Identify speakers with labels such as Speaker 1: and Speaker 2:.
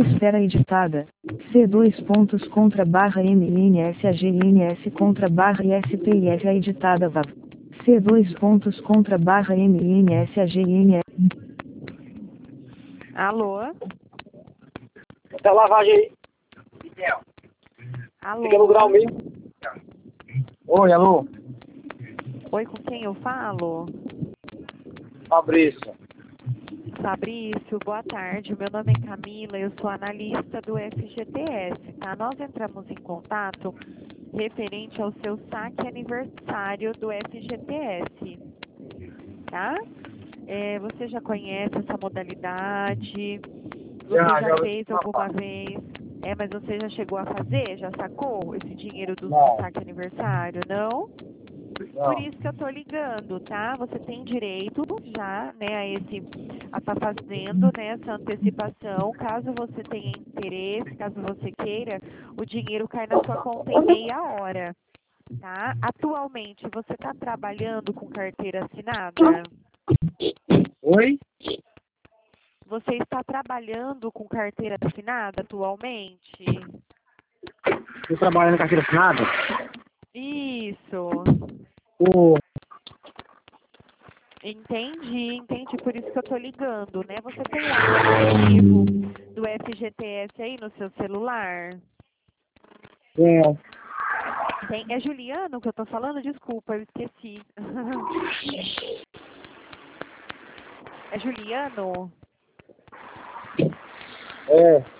Speaker 1: Esfera editada. C dois pontos contra barra MNSAGNS contra barra ISPIF editada VAV. C dois pontos contra barra MNSAGNS.
Speaker 2: Alô?
Speaker 3: Essa lavagem aí.
Speaker 2: Alô?
Speaker 3: Fica no grau mesmo. Oi, alô?
Speaker 2: Oi, com quem eu falo?
Speaker 3: Fabrício.
Speaker 2: Fabrício, boa tarde. Meu nome é Camila, eu sou analista do FGTS, tá? Nós entramos em contato referente ao seu saque aniversário do FGTS, tá? Você já conhece essa modalidade? Você já fez alguma vez? Mas você já chegou a fazer? Já sacou esse dinheiro do saque aniversário? Não? Por isso que eu tô ligando, tá? Você tem direito já, né, a estar fazendo, né, essa antecipação. Caso você tenha interesse, caso você queira, o dinheiro cai na sua conta em meia hora, tá? Atualmente, você está trabalhando com carteira assinada?
Speaker 3: Oi?
Speaker 2: Você está trabalhando com carteira assinada atualmente?
Speaker 3: Você trabalha na carteira assinada?
Speaker 2: Isso.
Speaker 3: Ô,
Speaker 2: Entendi. Por isso que eu tô ligando, né? Você tem o aplicativo do FGTS aí no seu celular? Tem. É Juliano que eu tô falando? Desculpa, eu esqueci. É Juliano?
Speaker 3: é.